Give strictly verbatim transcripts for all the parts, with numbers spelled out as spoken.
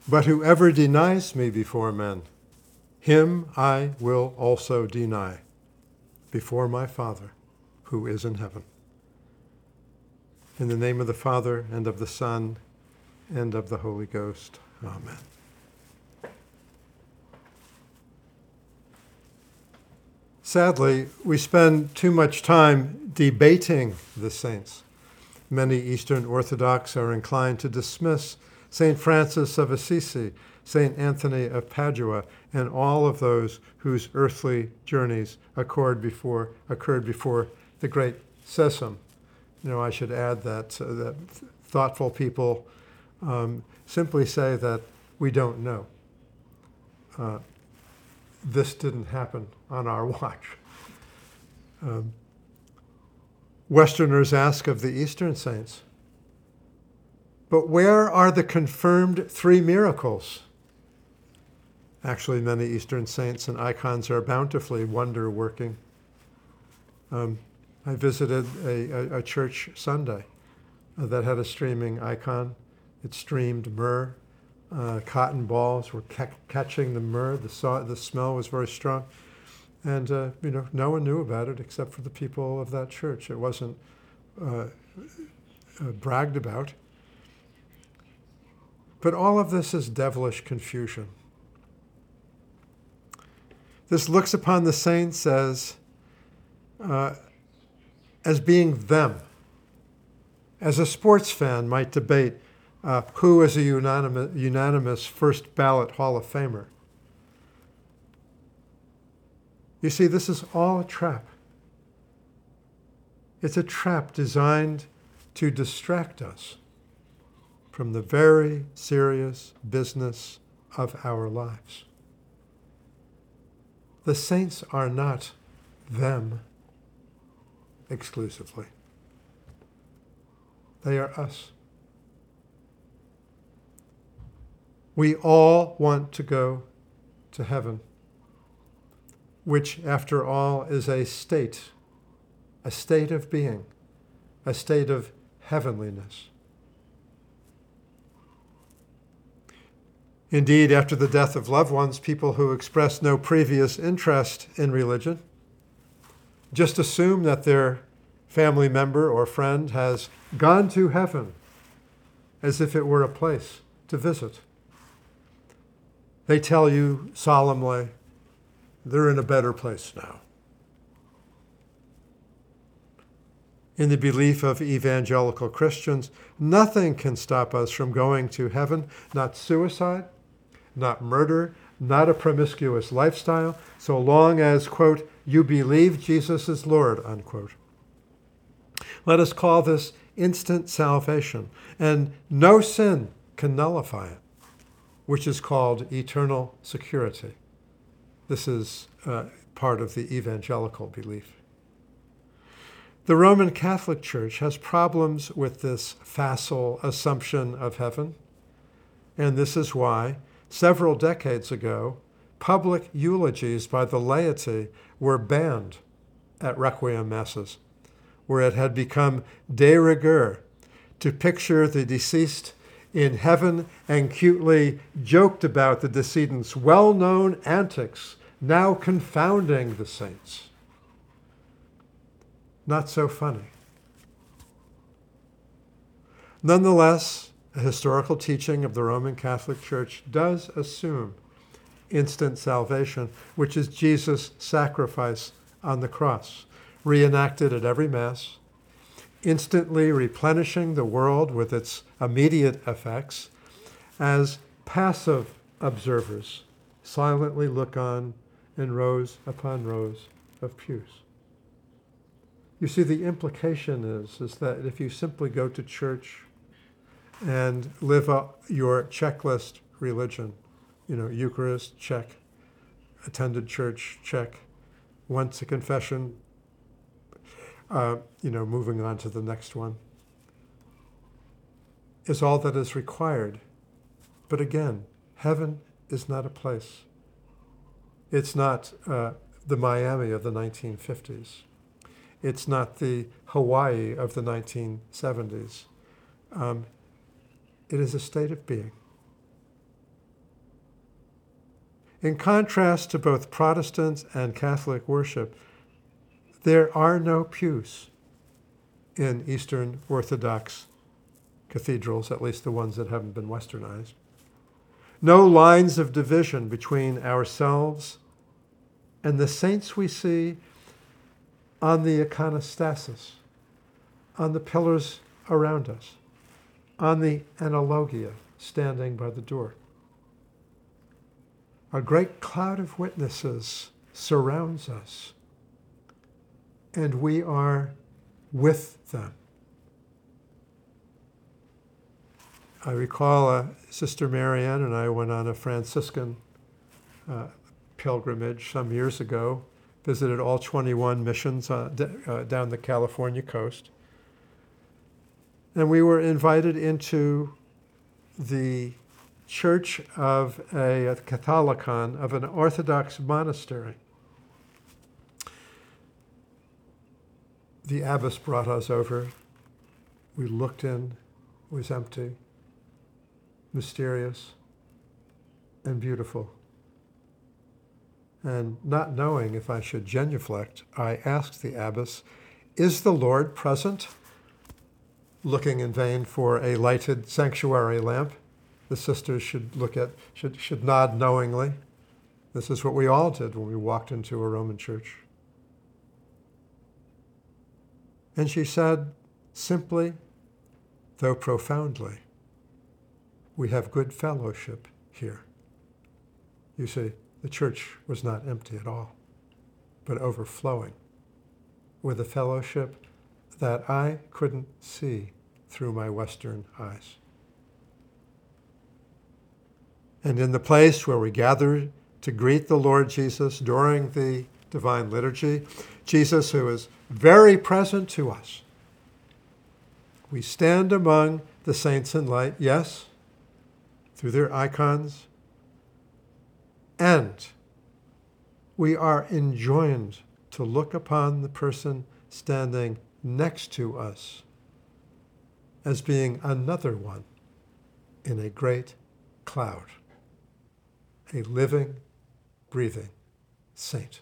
But whoever denies me before men, him I will also deny before my Father who is in heaven. In the name of the Father, and of the Son, and of the Holy Ghost. Amen. Sadly, we spend too much time debating the saints. Many Eastern Orthodox are inclined to dismiss Saint Francis of Assisi, Saint Anthony of Padua, and all of those whose earthly journeys occurred before, occurred before the great schism. You know, I should add that, uh, that thoughtful people um, simply say that we don't know. Uh, this didn't happen on our watch. Um, Westerners ask of the Eastern saints, but where are the confirmed three miracles? Actually, many Eastern saints and icons are bountifully wonder-working. Um, I visited a, a, a church Sunday uh, that had a streaming icon. It streamed myrrh. Uh, cotton balls were ca- catching the myrrh. The, saw- the smell was very strong. And, uh, you know, no one knew about it except for the people of that church. It wasn't uh, uh, bragged about. But all of this is devilish confusion. This looks upon the saints as, uh, as being them. As a sports fan might debate uh, who is a unanimous, unanimous first ballot Hall of Famer. You see, this is all a trap. It's a trap designed to distract us from the very serious business of our lives. The saints are not them exclusively. They are us. We all want to go to heaven, which, after all, is a state, a state of being, a state of heavenliness. Indeed, after the death of loved ones, people who express no previous interest in religion just assume that their family member or friend has gone to heaven as if it were a place to visit. They tell you solemnly, they're in a better place now. In the belief of evangelical Christians, nothing can stop us from going to heaven, not suicide, not murder, not a promiscuous lifestyle, so long as, quote, you believe Jesus is Lord, unquote. Let us call this instant salvation, and no sin can nullify it, which is called eternal security. This is uh, part of the evangelical belief. The Roman Catholic Church has problems with this facile assumption of heaven, and this is why, several decades ago, public eulogies by the laity were banned at Requiem Masses, where it had become de rigueur to picture the deceased in heaven and cutely joked about the decedent's well-known antics, now confounding the saints. Not so funny. Nonetheless, a historical teaching of the Roman Catholic Church does assume instant salvation, which is Jesus' sacrifice on the cross, reenacted at every Mass, instantly replenishing the world with its immediate effects, as passive observers silently look on in rows upon rows of pews. You see, the implication is, is that if you simply go to church and live up your checklist religion, you know, Eucharist, check, attended church, check, went to confession, uh, you know, moving on to the next one, is all that is required. But again, heaven is not a place. It's not uh, the Miami of the nineteen fifties. It's not the Hawaii of the nineteen seventies. Um, it is a state of being. In contrast to both Protestant and Catholic worship, there are no pews in Eastern Orthodox cathedrals, at least the ones that haven't been westernized. No lines of division between ourselves and the saints we see on the iconostasis, on the pillars around us, on the analogia standing by the door. A great cloud of witnesses surrounds us, and we are with them. I recall uh, Sister Marianne and I went on a Franciscan uh, pilgrimage some years ago, visited all twenty-one missions uh, d- uh, down the California coast. And we were invited into the church of a, a Catholicon, of an Orthodox monastery. The abbess brought us over. We looked in, it was empty, mysterious, and beautiful. And not knowing if I should genuflect, I asked the abbess, "Is the Lord present?" Looking in vain for a lighted sanctuary lamp. The sisters should look at, should, should nod knowingly. This is what we all did when we walked into a Roman church. And she said, simply, though profoundly, "We have good fellowship here." You see, the church was not empty at all, but overflowing with a fellowship that I couldn't see through my Western eyes. And in the place where we gathered to greet the Lord Jesus during the Divine Liturgy, Jesus, who is very present to us, we stand among the saints in light, yes, through their icons, and we are enjoined to look upon the person standing next to us as being another one in a great cloud, a living, breathing saint.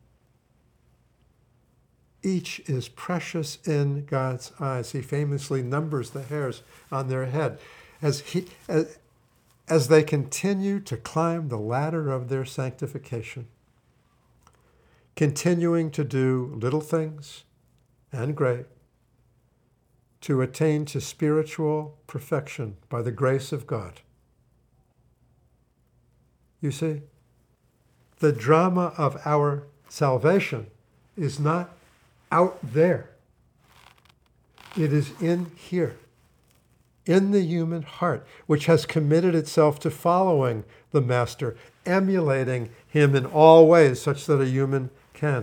Each is precious in God's eyes. He famously numbers the hairs on their head as, he, as, as they continue to climb the ladder of their sanctification, continuing to do little things and great to attain to spiritual perfection by the grace of God. You see, the drama of our salvation is not out there. It is in here, in the human heart, which has committed itself to following the Master, emulating him in all ways such that a human can.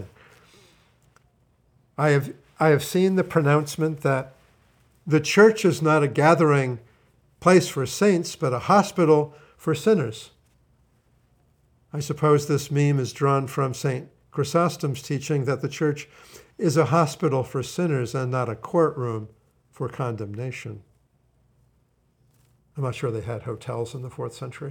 I have, I have seen the pronouncement that the church is not a gathering place for saints, but a hospital for sinners. I suppose this meme is drawn from Saint Chrysostom's teaching that the church is a hospital for sinners and not a courtroom for condemnation. I'm not sure they had hotels in the fourth century.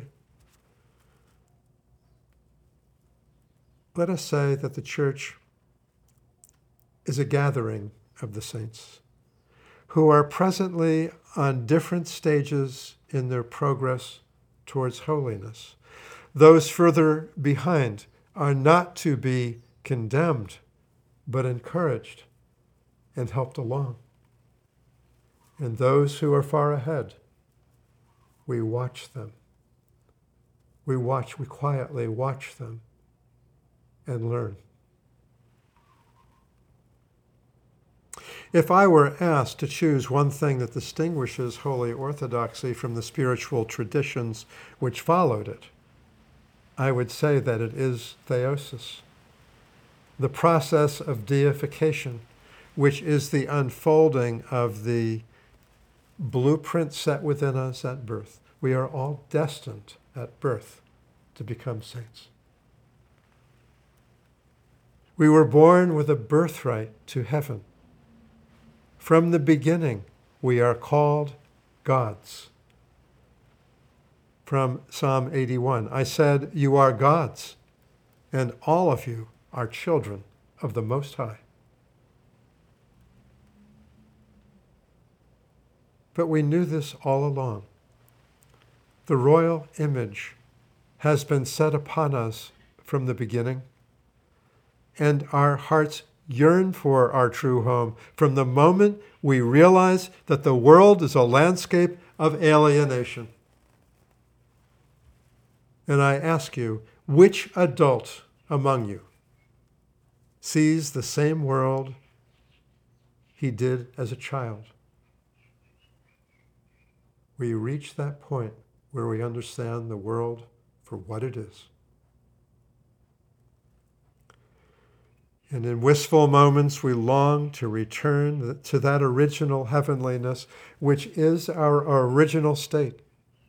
Let us say that the church is a gathering of the saints who are presently on different stages in their progress towards holiness. Those further behind are not to be condemned, but encouraged and helped along. And those who are far ahead, we watch them. We watch, we quietly watch them and learn. If I were asked to choose one thing that distinguishes Holy Orthodoxy from the spiritual traditions which followed it, I would say that it is theosis, the process of deification, which is the unfolding of the blueprint set within us at birth. We are all destined at birth to become saints. We were born with a birthright to heaven. From the beginning, we are called God's. from Psalm eighty-one. I said, you are gods, and all of you are children of the Most High. But we knew this all along. The royal image has been set upon us from the beginning, and our hearts yearn for our true home from the moment we realize that the world is a landscape of alienation. And I ask you, which adult among you sees the same world he did as a child? We reach that point where we understand the world for what it is. And in wistful moments, we long to return to that original heavenliness, which is our original state.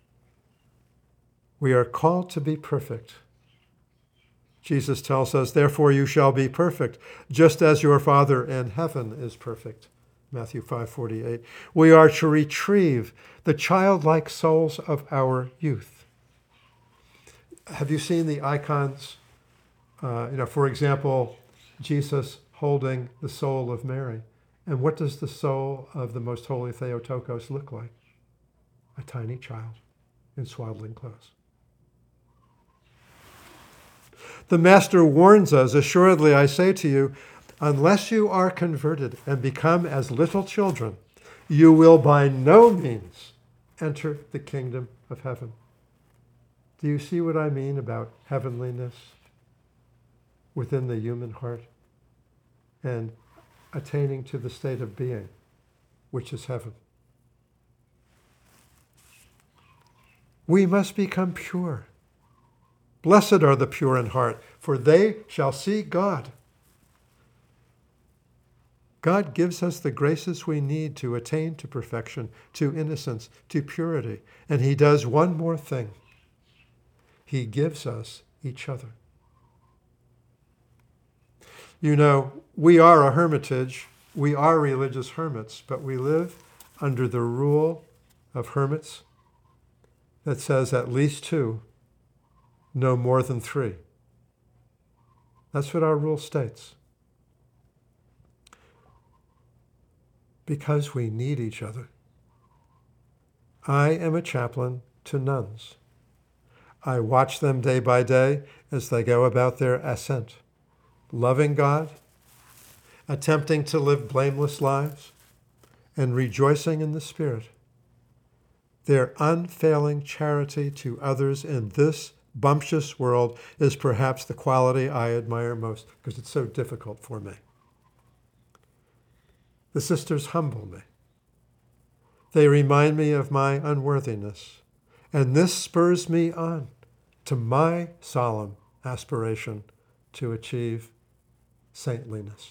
We are called to be perfect. Jesus tells us, therefore you shall be perfect, just as your Father in heaven is perfect. Matthew five forty-eight. We are to retrieve the childlike souls of our youth. Have you seen the icons? Uh, you know, for example, Jesus holding the soul of Mary. And what does the soul of the Most Holy Theotokos look like? A tiny child in swaddling clothes. The Master warns us, assuredly I say to you, unless you are converted and become as little children, you will by no means enter the kingdom of heaven. Do you see what I mean about heavenliness within the human heart and attaining to the state of being, which is heaven? We must become pure. Blessed are the pure in heart, for they shall see God. God gives us the graces we need to attain to perfection, to innocence, to purity. And he does one more thing. He gives us each other. You know, we are a hermitage. We are religious hermits, but we live under the rule of hermits that says at least two, no more than three. That's what our rule states. Because we need each other. I am a chaplain to nuns. I watch them day by day as they go about their ascent, loving God, attempting to live blameless lives, and rejoicing in the Spirit. Their unfailing charity to others in this bumptious world is perhaps the quality I admire most, because it's so difficult for me. The sisters humble me. They remind me of my unworthiness, and this spurs me on to my solemn aspiration to achieve saintliness.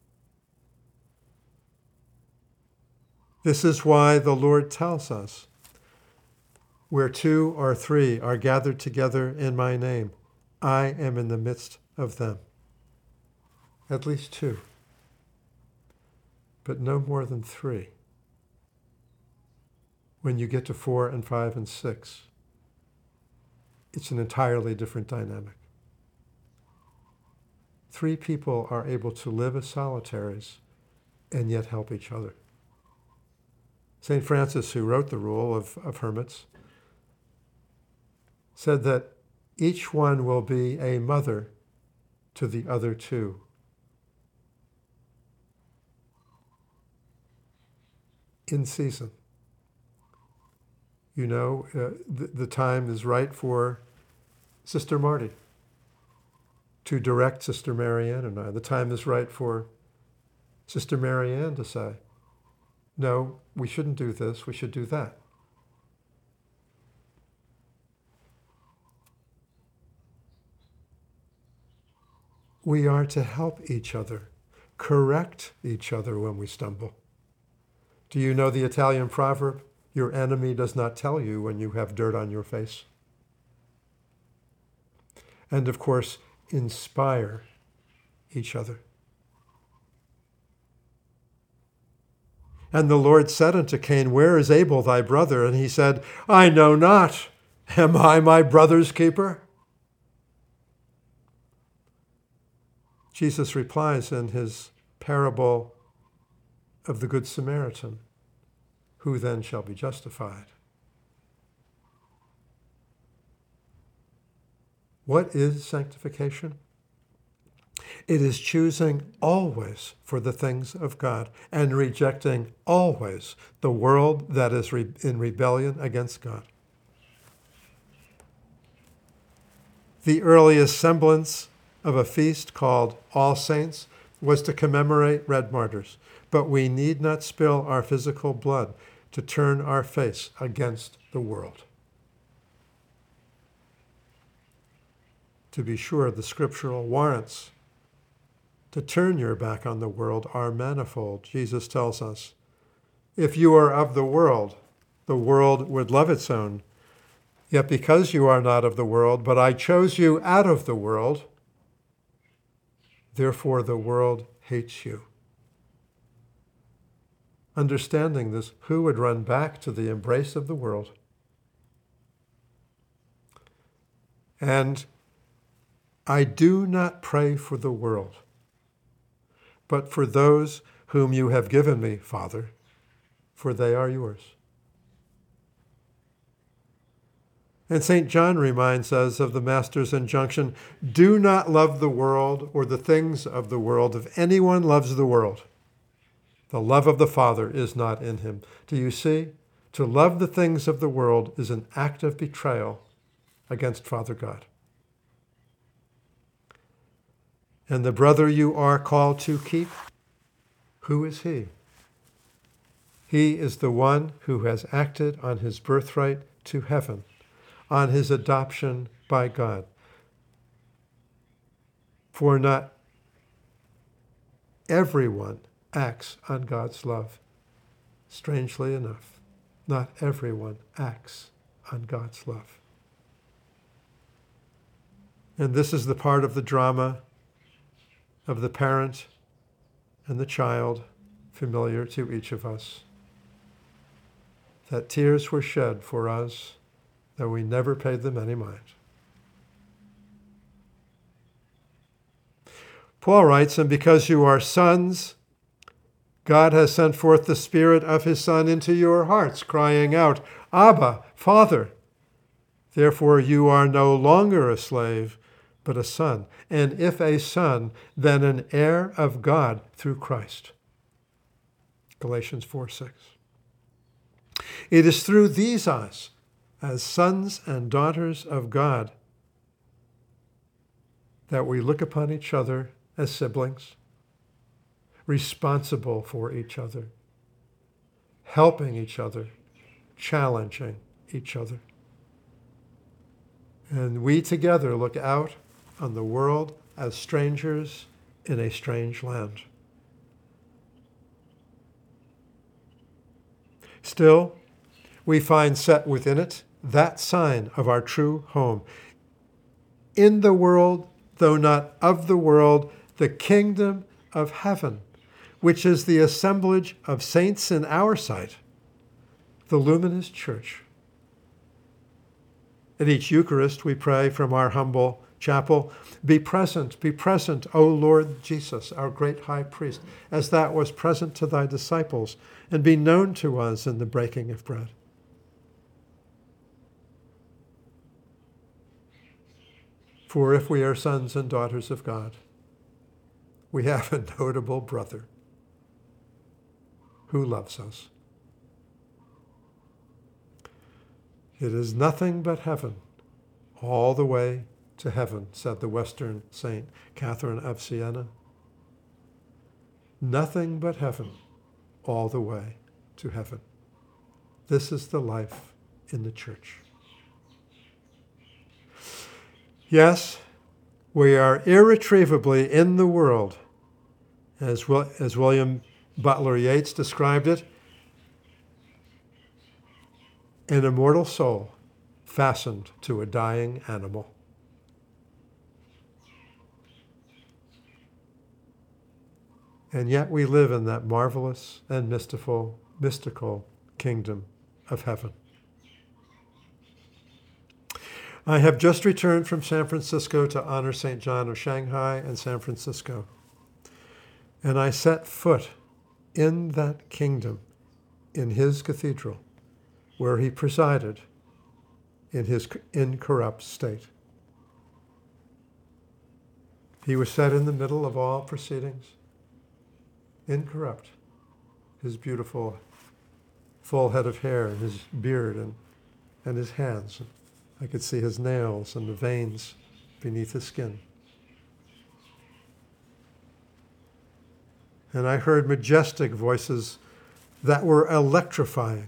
This is why the Lord tells us, where two or three are gathered together in my name, I am in the midst of them. At least two, but no more than three. When you get to four and five and six, it's an entirely different dynamic. Three people are able to live as solitaries and yet help each other. Saint Francis, who wrote the rule of, of hermits, said that each one will be a mother to the other two. In season. You know, uh, the, the time is right for Sister Marty to direct Sister Marianne and I. The time is right for Sister Marianne to say, no, we shouldn't do this, we should do that. We are to help each other, correct each other when we stumble. Do you know the Italian proverb, your enemy does not tell you when you have dirt on your face? And of course, inspire each other. And the Lord said unto Cain, where is Abel thy brother? And he said, I know not. Am I my brother's keeper? Jesus replies in his parable of the Good Samaritan, who then shall be justified? What is sanctification? It is choosing always for the things of God and rejecting always the world that is re- in rebellion against God. The earliest semblance of a feast called All Saints was to commemorate red martyrs, but we need not spill our physical blood to turn our face against the world. To be sure, the scriptural warrants to turn your back on the world are manifold. Jesus tells us, if you are of the world, the world would love its own. Yet because you are not of the world, but I chose you out of the world, therefore the world hates you. Understanding this, who would run back to the embrace of the world? And I do not pray for the world, but for those whom you have given me, Father, for they are yours. And Saint John reminds us of the Master's injunction, do not love the world or the things of the world. If anyone loves the world, the love of the Father is not in him. Do you see? To love the things of the world is an act of betrayal against Father God. And the brother you are called to keep, who is he? He is the one who has acted on his birthright to heaven, on his adoption by God. For not everyone acts on God's love. Strangely enough, not everyone acts on God's love. And this is the part of the drama of the parent and the child, familiar to each of us, that tears were shed for us, though we never paid them any mind. Paul writes, and because you are sons, God has sent forth the Spirit of his Son into your hearts, crying out, Abba, Father. Therefore you are no longer a slave, but a son. And if a son, then an heir of God through Christ. Galatians four six. It is through these eyes, as sons and daughters of God, that we look upon each other as siblings, responsible for each other, helping each other, challenging each other. And we together look out on the world as strangers in a strange land. Still, we find set within it that sign of our true home. In the world, though not of the world, the kingdom of heaven, which is the assemblage of saints in our sight, the luminous church. At each Eucharist, we pray from our humble chapel, be present, be present, O Lord Jesus, our great high priest, as that was present to thy disciples, and be known to us in the breaking of bread. For if we are sons and daughters of God, we have a notable brother who loves us. It is nothing but heaven, all the way to heaven, said the Western Saint Catherine of Siena. Nothing but heaven, all the way to heaven. This is the life in the church. Yes, we are irretrievably in the world, as, Will, as William Butler Yeats described it, an immortal soul fastened to a dying animal. And yet we live in that marvelous and mystical, mystical kingdom of heaven. I have just returned from San Francisco to honor Saint John of Shanghai and San Francisco. And I set foot in that kingdom, in his cathedral, where he presided in his incorrupt state. He was set in the middle of all proceedings, incorrupt, his beautiful full head of hair and his beard and, and his hands. I could see his nails and the veins beneath his skin. And I heard majestic voices that were electrifying.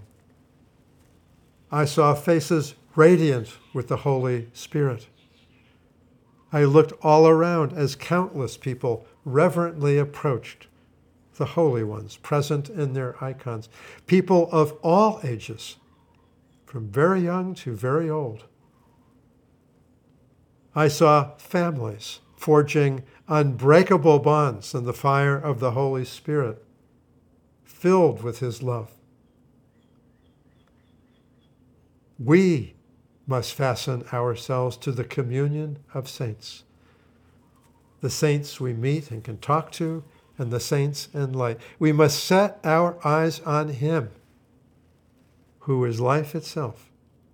I saw faces radiant with the Holy Spirit. I looked all around as countless people reverently approached the holy ones present in their icons, people of all ages, from very young to very old. I saw families forging unbreakable bonds in the fire of the Holy Spirit, filled with his love. We must fasten ourselves to the communion of saints, the saints we meet and can talk to, and the saints in light. We must set our eyes on him, who is life itself,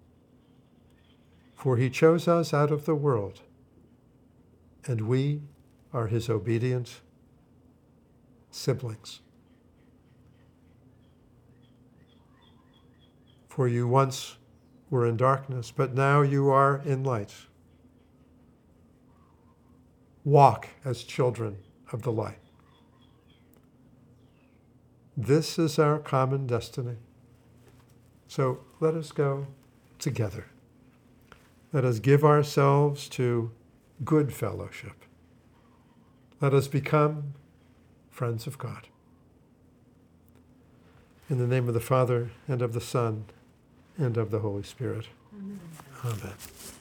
for he chose us out of the world, and we are his obedient siblings. For you once were in darkness, but now you are in light. Walk as children of the light. This is our common destiny. So let us go together. Let us give ourselves to good fellowship. Let us become friends of God. In the name of the Father, and of the Son, and of the Holy Spirit. Amen. Amen.